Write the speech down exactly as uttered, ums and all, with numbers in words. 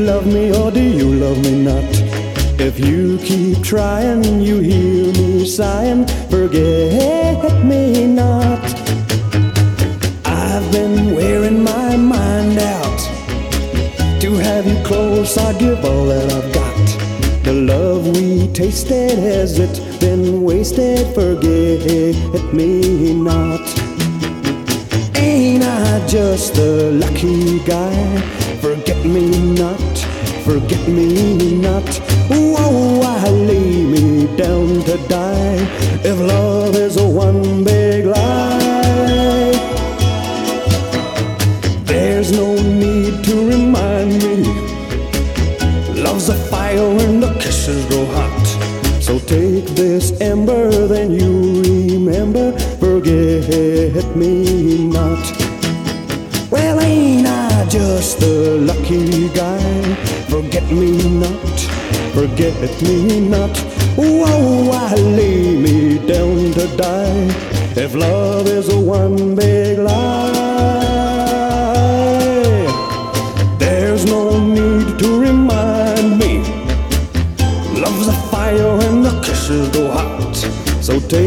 love me or do you love me not? If you keep trying, you hear me sighing, forget me not. I've been wearing my mind out. To have you close, I'd give all that I've got. The love we tasted, has it been wasted? Forget me not. Ain't I just a lucky guy? Forget me not, forget me not. Whoa, I lay me down to die if love is a one big lie. There's no need to remind me, love's a fire when the kisses grow hot. So take this ember, then you remember, forget me not. Well, ain't I just a lucky guy? Forget me not, forget me not. Whoa, I lay me down to die if love is a one big lie. There's no need to remind me, love's a fire and the kisses go hot. So take